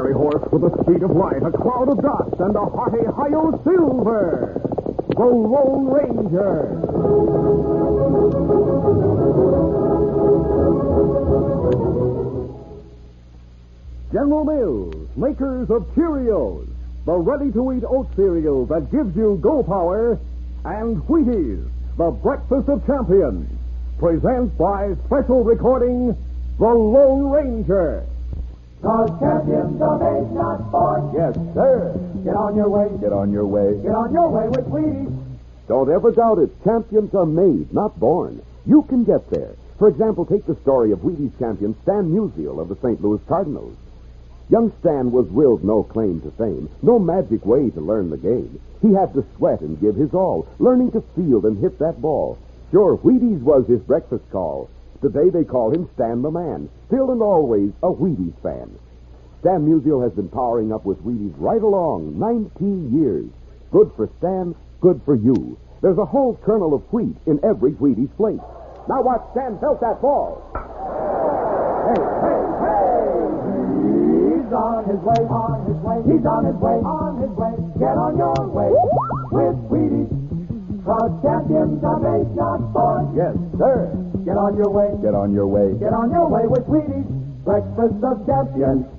fiery horse with the speed of light, a cloud of dust, and a hearty Hi-Yo Silver, the Lone Ranger. General Mills, makers of Cheerios, the ready-to-eat oat cereal that gives you go power, and Wheaties, the breakfast of champions, present by special recording, The Lone Ranger. Cause champions are made, not born. Yes, sir. Get on your way. Get on your way. Get on your way with Wheaties. Don't ever doubt it. Champions are made, not born. You can get there. For example, take the story of Wheaties champion Stan Musial of the St. Louis Cardinals. Young Stan was willed no claim to fame, no magic way to learn the game. He had to sweat and give his all, learning to field and hit that ball. Sure, Wheaties was his breakfast call. Today they call him Stan the Man, still and always a Wheaties fan. Stan Musial has been powering up with Wheaties right along, 19 years. Good for Stan, good for you. There's a whole kernel of wheat in every Wheaties plate. Now watch Stan belt that ball. Hey, hey, hey! He's on his way, on his way. He's on his way, on his way. Get on your way with Wheaties. Cause champions are made, not born. Yes, sir. Get on your way. Get on your way. Get on your way with Wheaties. Breakfast of champions.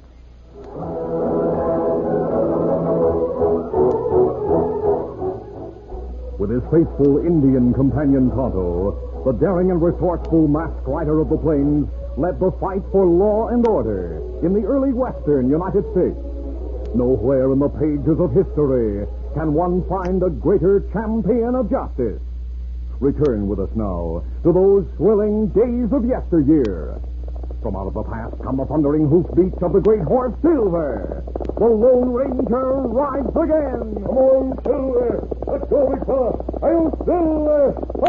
With his faithful Indian companion Tonto, the daring and resourceful masked rider of the plains led the fight for law and order in the early western United States. Nowhere in the pages of history can one find a greater champion of justice. Return with us now to those thrilling days of yesteryear. From out of the past come the thundering hoofbeats of the great horse Silver. The Lone Ranger rides again. Come on, Silver. Let's go, big fella. I'll Silver.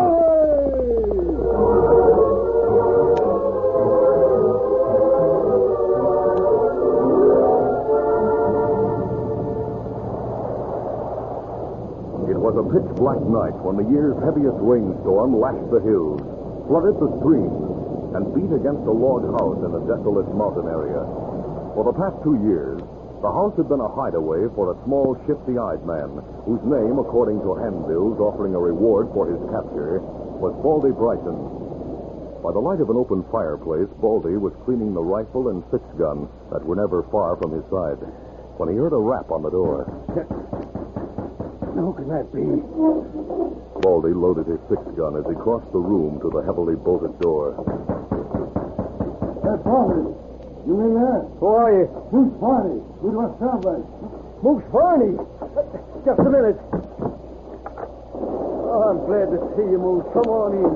It was a pitch-black night when the year's heaviest rainstorm lashed the hills, flooded the streams, and beat against a log house in a desolate mountain area. For the past 2 years, the house had been a hideaway for a small, shifty-eyed man, whose name, according to handbills offering a reward for his capture, was Baldy Bryson. By the light of an open fireplace, Baldy was cleaning the rifle and six-gun that were never far from his side, when he heard a rap on the door. Who can that be? Baldy loaded his six-gun as he crossed the room to the heavily bolted door. That's Barney. You in there? Who are you? Who's Barney? Who do I sound like? Moose Barney. Just a minute. Oh, I'm glad to see you, Moose. Come on in.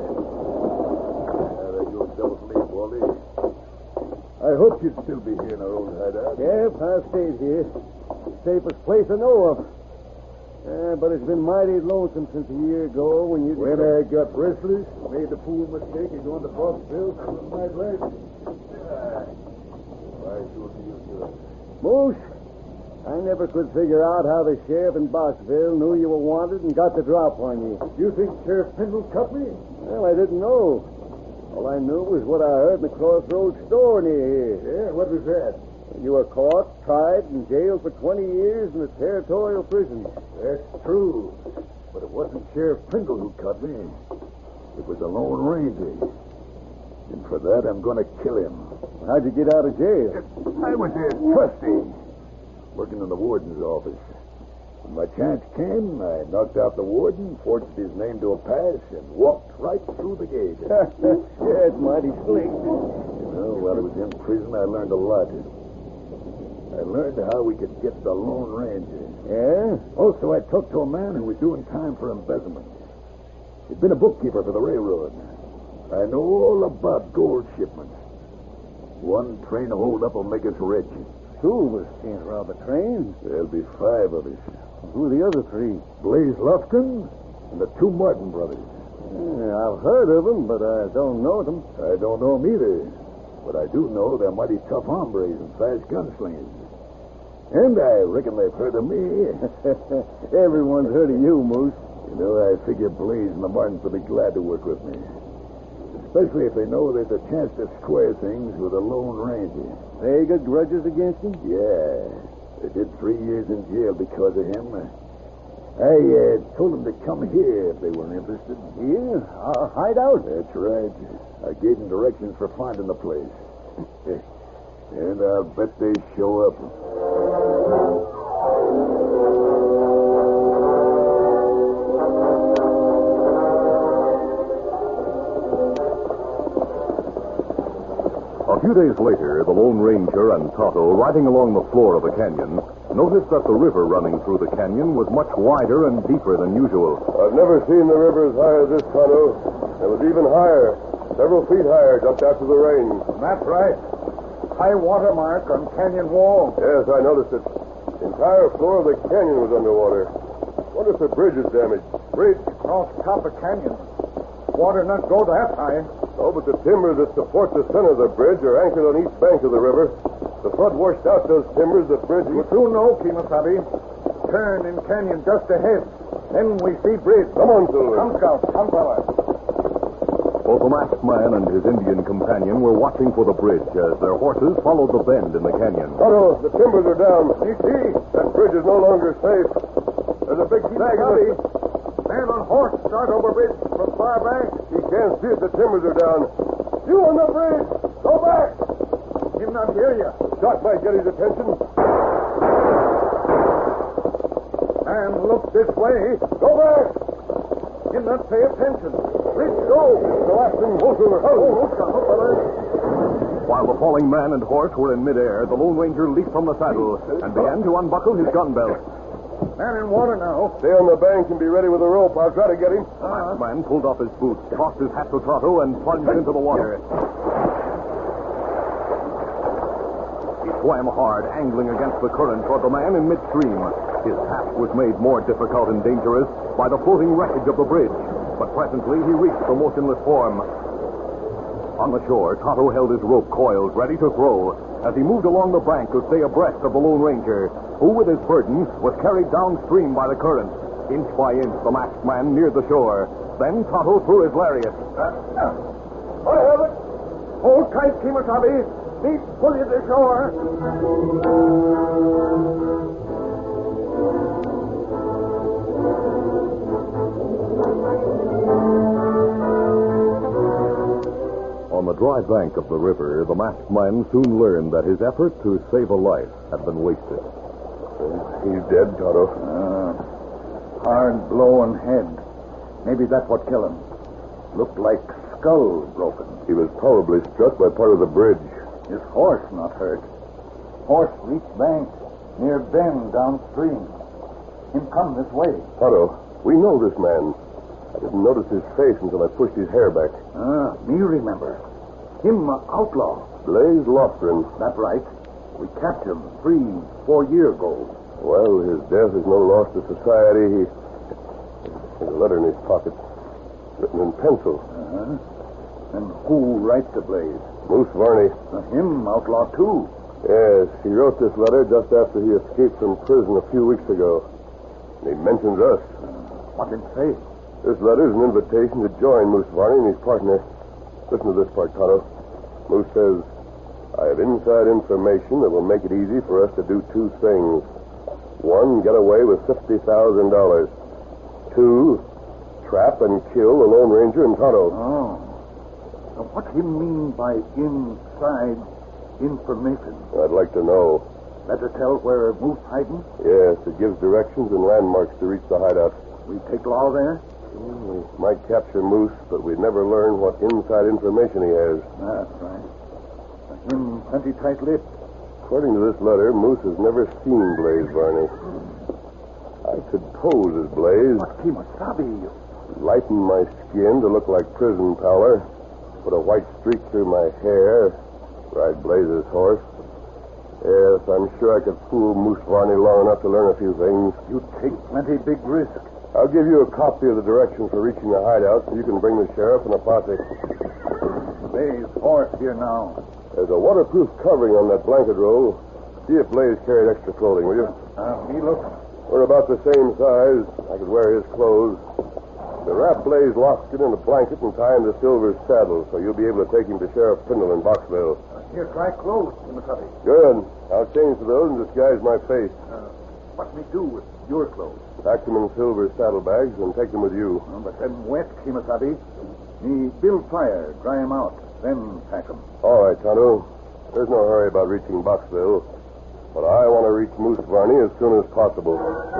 You don't leave, Baldy. I hoped you'd still be here in our old hideout. Yep, I've stayed here. Safest place I know of. But it's been mighty lonesome since a year ago when you... When I got restless, made the fool mistake of going to Foxville from my place. Why should you do it? Moose, I never could figure out how the sheriff in Boxville knew you were wanted and got the drop on you. You think Sheriff Pendle cut me? Well, I didn't know. All I knew was what I heard in the Crossroads store near here. Yeah, what was that? You were caught, tried, and jailed for 20 years in the territorial prison. That's true. But it wasn't Sheriff Pendle who cut me. It was the Lone Ranger. And for that, I'm going to kill him. How'd you get out of jail? I was a trustee, working in the warden's office. When my chance came, I knocked out the warden, forged his name to a pass, and walked right through the gate. Yeah, it's mighty slick. While I was in prison, I learned a lot. I learned how we could get the Lone Ranger. Yeah? Also, I talked to a man who was doing time for embezzlement. He'd been a bookkeeper for the railroad. I know all about gold shipments. One train hold-up will make us rich. Two of us can't rob a train. There'll be 5 of us. Who are the other 3? Blaze Lufkin and the 2 Martin brothers. Yeah, I've heard of them, but I don't know them. I don't know them either. But I do know they're mighty tough hombres and fast gunslingers. And I reckon they've heard of me. Everyone's heard of you, Moose. You know, I figure Blaze and the Martins will be glad to work with me. Especially if they know there's a chance to square things with a Lone Ranger. They got grudges against him? Yeah. They did 3 years in jail because of him. I told them to come here if they were interested. Here? Our hideout? That's right. I gave them directions for finding the place. And I'll bet they show up. A few days later, the Lone Ranger and Tonto, riding along the floor of the canyon, noticed that the river running through the canyon was much wider and deeper than usual. I've never seen the river as high as this, Tonto. It was even higher, several feet higher just after the rain. That's right. High water mark on canyon wall. Yes, I noticed it. The entire floor of the canyon was underwater. Wonder if the bridge is damaged. Bridge across top of canyon. Water not go that high. Oh, but the timbers that support the center of the bridge are anchored on each bank of the river. The flood washed out those timbers. The bridge We was... soon know, Kimasabi. Turn in canyon just ahead. Then we see bridge. Come on, Silver. Come, Scout. Come, fella. Both the masked man and his Indian companion were watching for the bridge as their horses followed the bend in the canyon. Tonto, the timbers are down. You see? That bridge is no longer safe. There's a big snag in Kimasabi. it. Man on horse start over bridge from far bank. He can't see it. The timbers are down. You on the bridge. Go back. Him not hear you. Shot might get his attention. Man, look this way. Go back. Him not pay attention. Let's go. The last thing won't over. While the falling man and horse were in midair, the Lone Ranger leaped from the saddle and began to unbuckle his gun belt. Man in water now. Stay on the bank and be ready with a rope. I'll try to get him. The masked man pulled off his boots, tossed his hat to Tonto, and plunged into the water. He swam hard, angling against the current toward the man in midstream. His task was made more difficult and dangerous by the floating wreckage of the bridge. But presently he reached the motionless form. On the shore, Tonto held his rope coiled, ready to throw, as he moved along the bank to stay abreast of the Lone Ranger, who, with his burden, was carried downstream by the current. Inch by inch, the masked man neared the shore. Then Tonto threw his lariat. I have it. Hold tight, Kimasabi. Need pull you to shore. On the dry bank of the river, the masked man soon learned that his effort to save a life had been wasted. He's dead, Tonto. Hard blow on head. Maybe that's what killed him. Looked like skull broken. He was probably struck by part of the bridge. His horse not hurt. Horse reached bank, near bend downstream. Him come this way. Tonto, we know this man. I didn't notice his face until I pushed his hair back. Me remember. Him outlaw. Blaze Lofgren. That right. We captured him 3-4 years ago. Well, his death is no loss to society. There's a letter in his pocket, written in pencil. And who writes the Blaze? Moose Varney. Him outlaw too. Yes, he wrote this letter just after he escaped from prison a few weeks ago. And he mentions us. What did he say? This letter is an invitation to join Moose Varney and his partner. Listen to this part, Tonto. Moose says, I have inside information that will make it easy for us to do 2 things. 1, get away with $50,000. 2, trap and kill the Lone Ranger and Tonto. Now, what do you mean by inside information? I'd like to know. Better tell where Moose hiding? Yes, it gives directions and landmarks to reach the hideout. We take law there? We might capture Moose, but we'd never learn what inside information he has. That's right. Him plenty tight-lipped. According to this letter, Moose has never seen Blaze Varney. I could pose as Blaze, But Kimasabi, lighten my skin to look like prison pallor, put a white streak through my hair, ride Blaze's horse. Yes, I'm sure I could fool Moose Varney long enough to learn a few things. you take plenty big risk. I'll give you a copy of the directions for reaching the hideout so you can bring the sheriff and a posse. Blaze horse here now. There's a waterproof covering on that blanket roll. See if Blaze carried extra clothing, will you? Me look. We're about the same size. I could wear his clothes. So wrap Blaze Lofton in a blanket and tie him to Silver's saddle so you'll be able to take him to Sheriff Prindle in Boxville. Here, try clothes, Timothy. Good. I'll change to those and disguise my face. What me do with your clothes? Pack them in Silver's saddlebags and take them with you. But them wet, Timothy. Me build fire, dry 'em out, then pack 'em. All right, Tonto. There's no hurry about reaching Boxville, but I want to reach Moose Varney as soon as possible.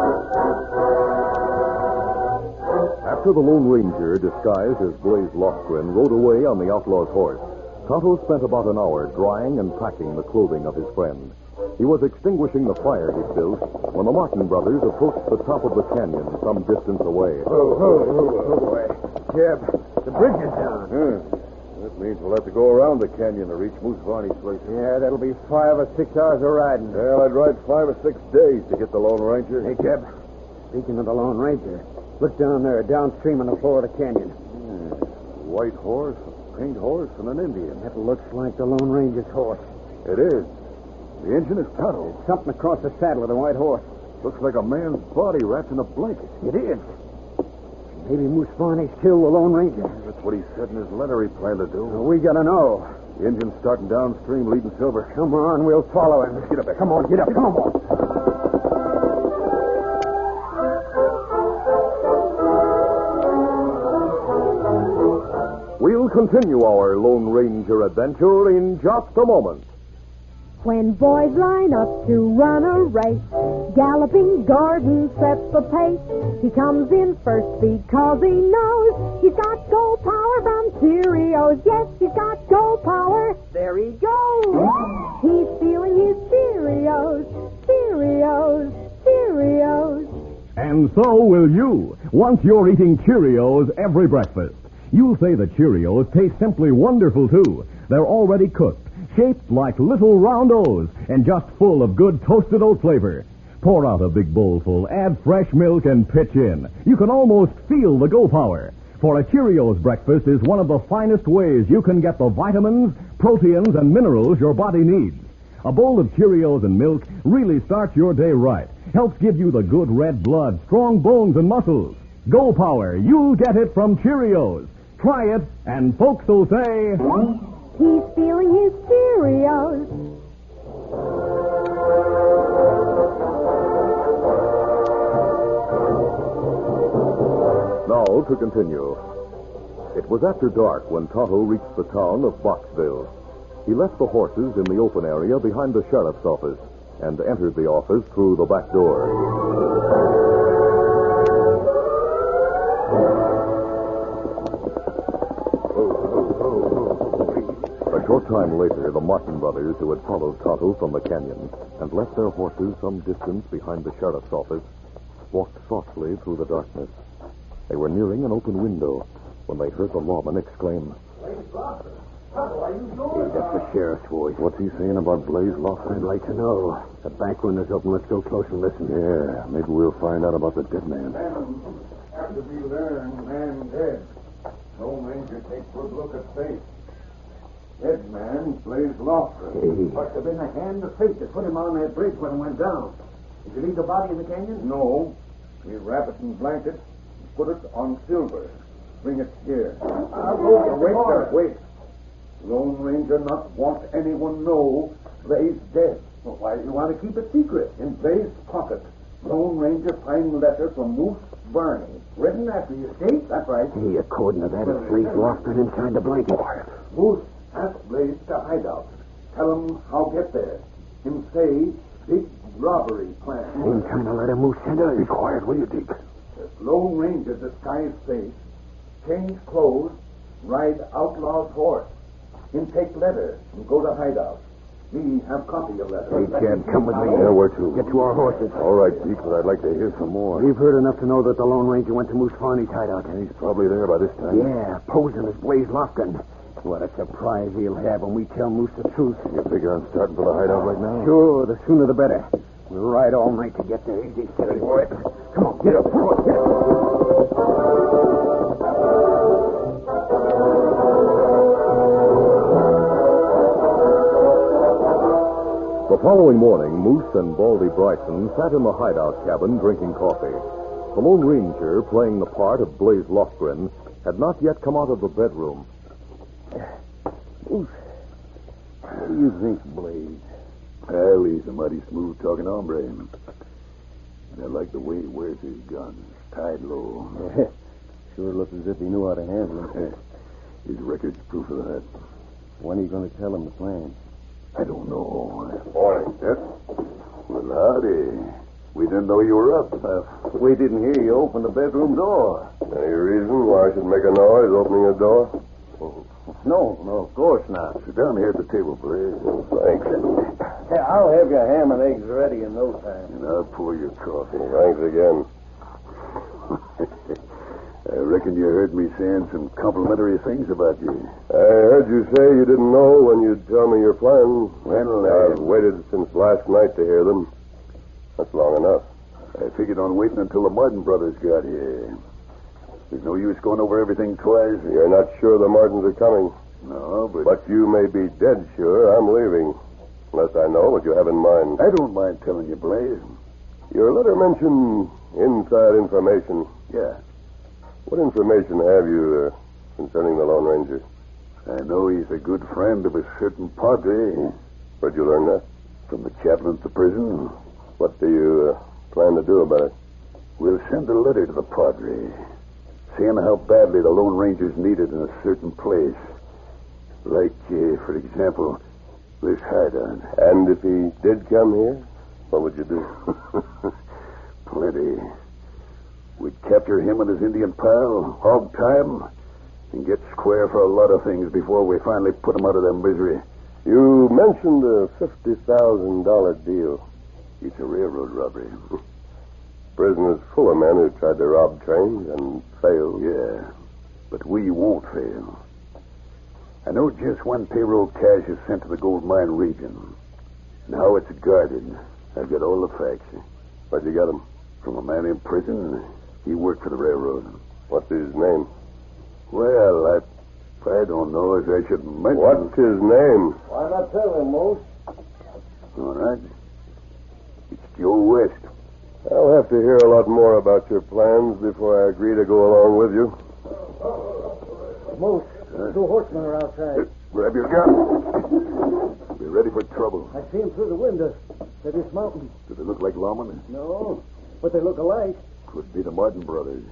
After the Lone Ranger, disguised as Blaze Lofgren, rode away on the outlaw's horse, Tonto spent about an hour drying and packing the clothing of his friend. He was extinguishing the fire he'd built when the Martin brothers approached the top of the canyon some distance away. boy. Jeb, the bridge is down. That means we'll have to go around the canyon to reach Moose Varney's place. Yeah, that'll be 5 or 6 hours of riding. Well, I'd ride 5 or 6 days to get the Lone Ranger. Hey, Jeb, speaking of the Lone Ranger, look down there, downstream on the floor of the canyon. White horse, a paint horse, and an Indian. That looks like the Lone Ranger's horse. It is. The engine is Tonto. Something across the saddle of the white horse. Looks like a man's body wrapped in a blanket. It is. Maybe Moose Varney's killed the Lone Ranger. That's what he said in his letter he planned to do. We gotta know. The engine's starting downstream, leading Silver. Come on, we'll follow him. Get up there. Come on, get up. Come on. We'll continue our Lone Ranger adventure in just a moment. When boys line up to run a race, Galloping Gordon sets the pace. He comes in first because he knows he's got gold power from Cheerios. Yes, he's got gold power. There he goes. He's feeling his Cheerios, Cheerios, Cheerios. And so will you, once you're eating Cheerios every breakfast. You'll say the Cheerios taste simply wonderful, too. They're already cooked, shaped like little round O's, and just full of good toasted oat flavor. Pour out a big bowlful, add fresh milk, and pitch in. You can almost feel the go power. For a Cheerios breakfast is one of the finest ways you can get the vitamins, proteins, and minerals your body needs. A bowl of Cheerios and milk really starts your day right. Helps give you the good red blood, strong bones, and muscles. Go power, you'll get it from Cheerios. Try it, and folks will say... He's feeling his Cheerios. Now to continue. It was after dark when Tonto reached the town of Boxville. He left the horses in the open area behind the sheriff's office and entered the office through the back door. A short time later, the Martin brothers, who had followed Tonto from the canyon and left their horses some distance behind the sheriff's office, walked softly through the darkness. They were nearing an open window when they heard the lawman exclaim, Hey, that's the sheriff's voice. What's he saying about Blaze Lofton? I'd like to know. The back window's open. Let's go close and listen. Yeah, maybe we'll find out about the dead man. After we learn man dead, Lone Ranger takes a good look at face. Dead man, Blaze Lofton. Hey. Must have been the hand of fate that put him on that bridge when it went down. Did you leave the body in the canyon? No. We wrap it in blankets and put it on Silver. Bring it here. Wait. Lone Ranger not want anyone know Blaze dead. Well, why do you want to keep it secret? In Blaze's pocket, Lone Ranger find letter from Moose Varney. Written after you escaped, that's right. Hey, according to that, it's Blaze Lofton inside the blanket. Moose ask Blaze to hide out. Tell him how get there. Him say, big robbery plan. Same kind of letter Moose sent us. Be quiet, will you, Deke? Lone Ranger disguise face, change clothes, ride outlaw's horse. Him take letter and go to hideout. Me have copy of letter. Hey, Jed, come with me. Yeah, where to? Get to our horses. All right, Deke, but I'd like to hear some more. We've heard enough to know that the Lone Ranger went to Moose Varney's hideout. He's probably there by this time. Yeah, posing as Blaze Lofton. What a surprise he'll have when we tell Moose the truth. You figure on starting for the hideout right now? Sure, the sooner the better. We'll ride all night to get there. Easy, steady, boy. Come on, get up. Come on, get up. The following morning, Moose and Baldy Bryson sat in the hideout cabin drinking coffee. The Lone Ranger, playing the part of Blaze Lofgren, had not yet come out of the bedroom. What do you think, Blaze? Well, he's a mighty smooth-talking hombre. And I like the way he wears his guns, tied low. Sure looks as if he knew how to handle them. His record's proof of that. When are you going to tell him the plan? I don't know. Morning. Yes? Well, howdy. We didn't know you were up. We didn't hear you open the bedroom door. Any reason why I should make a noise opening a door? No, of course not. Sit down here at the table, please. Thanks. Yeah, I'll have your ham and eggs ready in no time. And I'll pour your coffee. Thanks again. I reckon you heard me saying some complimentary things about you. I heard you say you didn't know when you'd tell me your plans. Well, I've waited since last night to hear them. That's long enough. I figured on waiting until the Martin brothers got here. There's no use going over everything twice. You're not sure the Martins are coming. No, But you may be dead sure I'm leaving. Unless I know what you have in mind. I don't mind telling you, Blaze. Your letter mentioned inside information. Yeah. What information have you concerning the Lone Ranger? I know he's a good friend of a certain padre. Where'd you learn that? From the chaplain at the prison. What do you plan to do about it? We'll send a letter to the padre, saying how badly the Lone Ranger's needed in a certain place. Like, for example, this hideout. And if he did come here, what would you do? Plenty. We'd capture him and his Indian pal, hog tie him, and get square for a lot of things before we finally put him out of their misery. You mentioned a $50,000 deal. It's a railroad robbery. Prison is full of men who tried to rob trains and failed. Yeah, but we won't fail. I know just when payroll cash is sent to the gold mine region and how it's guarded. I've got all the facts. Where'd you get him? From a man in prison. He worked for the railroad. What's his name? Well, I don't know if I should mention. What's his name? Why not tell him, Moose? All right. It's Joe West. I'll have to hear a lot more about your plans before I agree to go along with you. Moose, two horsemen are outside. Grab your gun. Be ready for trouble. I see them through the window. They're dismounting. Do they look like lawmen? No, but they look alike. Could be the Martin brothers.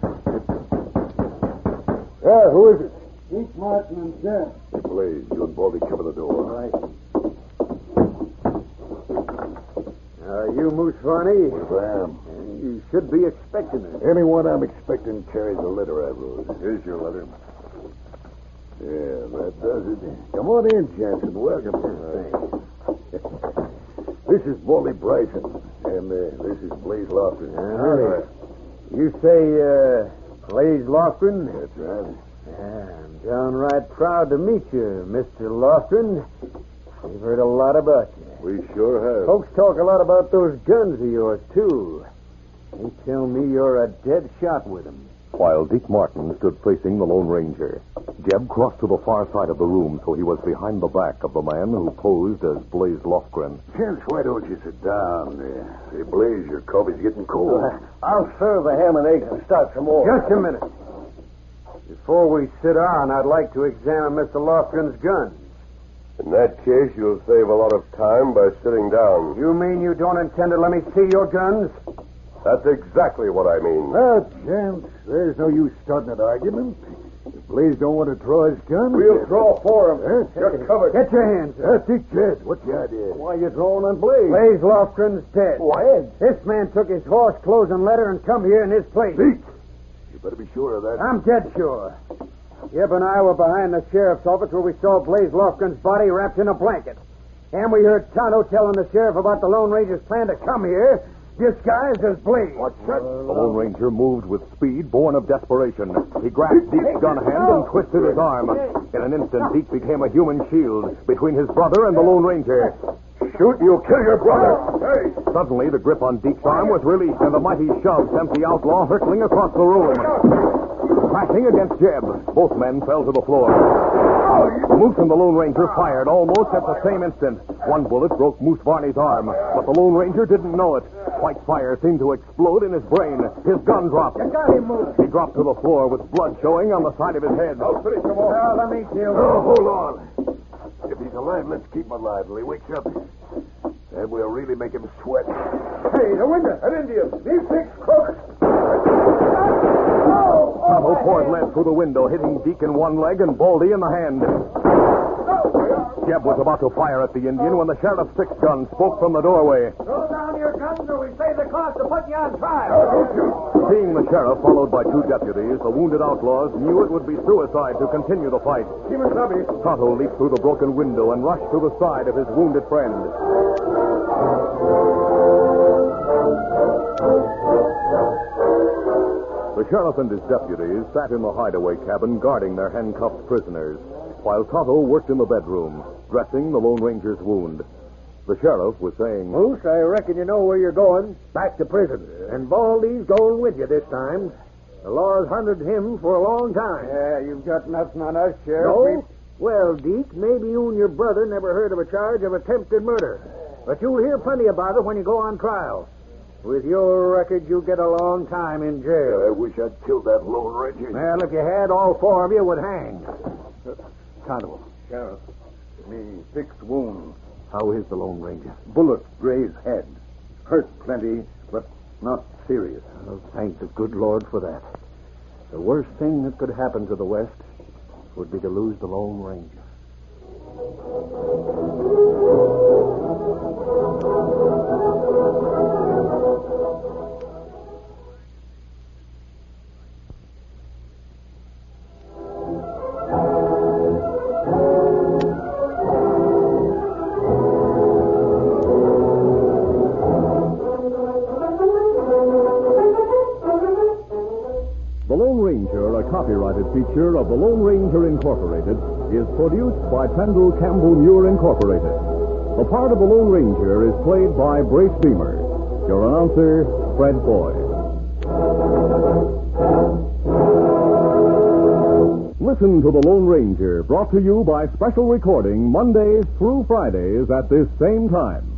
Yeah, who is it? Each Martin and Jen. Hey, Blaze, you and Baldy cover the door. All right. You Moose Varney? Yes, I am. You should be expecting it. Anyone I'm expecting carries a letter I wrote. Here's your letter. Yeah, that does it. Come on in, Jansen. Welcome. This is Baldy Bryson, and this is Blaze Lofgren. Howdy. You say, Blaze Lofgren? That's right. I'm downright proud to meet you, Mr. Lofgren. We've heard a lot about you. We sure have. Folks talk a lot about those guns of yours, too. They tell me you're a dead shot with them. While Deke Martin stood facing the Lone Ranger, Jeb crossed to the far side of the room so he was behind the back of the man who posed as Blaze Lofgren. Gents, why don't you sit down? Say, Blaze, your coffee's getting cold. I'll serve the ham and eggs and start some more. Just a minute. Before we sit down, I'd like to examine Mr. Lofgren's guns. In that case, you'll save a lot of time by sitting down. You mean you don't intend to let me see your guns? That's exactly what I mean. Gents, there's no use starting an argument. If Blaze don't want to draw his gun... We'll draw for him. You're covered. Get your hands up. Dick Jed, what's your idea? Why are you drawing on Blaze? Blaze Lofgren's dead. What? This man took his horse, clothes, and letter and come here in his place. Deke, you better be sure of that. I'm dead sure. Jeb and I were behind the sheriff's office where we saw Blaze Lofgren's body wrapped in a blanket. And we heard Tonto telling the sheriff about the Lone Ranger's plan to come here, disguised as Blaze. What's that? The Lone Ranger moved with speed born of desperation. He grasped Deke's gun hand and twisted his arm. In an instant, Deke became a human shield between his brother and the Lone Ranger. Shoot, you'll kill your brother. Hey! Suddenly, the grip on Deke's arm was released, and the mighty shove sent the outlaw hurtling across the room. Crashing against Jeb, both men fell to the floor. Moose and the Lone Ranger fired almost at the same instant. One bullet broke Moose Varney's arm, but the Lone Ranger didn't know it. White fire seemed to explode in his brain. His gun dropped. You got him, Moose. He dropped to the floor with blood showing on the side of his head. I'll finish him off. Well, let me see him. Oh, hold on. If he's alive, let's keep him alive till he wakes up. Then we'll really make him sweat. Hey, the window. An Indian. These six crooks. Tonto poured lead through the window, hitting Deke in one leg and Baldy in the hand. Jeb was about to fire at the Indian when the sheriff's six-gun spoke from the doorway. Throw down your guns or we save the cost of putting you on trial. Seeing the sheriff, followed by two deputies, the wounded outlaws knew it would be suicide to continue the fight. Tonto leaped through the broken window and rushed to the side of his wounded friend. The sheriff and his deputies sat in the hideaway cabin guarding their handcuffed prisoners, while Tonto worked in the bedroom, dressing the Lone Ranger's wound. The sheriff was saying, Moose, I reckon you know where you're going. Back to prison. And Baldy's going with you this time. The law's hunted him for a long time. Yeah, you've got nothing on us, Sheriff. No? Well, Deke, maybe you and your brother never heard of a charge of attempted murder. But you'll hear plenty about it when you go on trial. With your record, you'll get a long time in jail. I wish I'd killed that Lone Ranger. Well, if you had, all four of you would hang. Tonto. Sheriff, me fixed wound. How is the Lone Ranger? Bullet grazed head. Hurt plenty, but not serious. Well, thank the good Lord for that. The worst thing that could happen to the West would be to lose the Lone Ranger. The Lone Ranger, a copyrighted feature of the Lone Ranger Incorporated, is produced by Pendle Campbell Muir Incorporated. The part of the Lone Ranger is played by Brace Beamer. Your announcer, Fred Boyd. Listen to the Lone Ranger, brought to you by special recording Mondays through Fridays at this same time.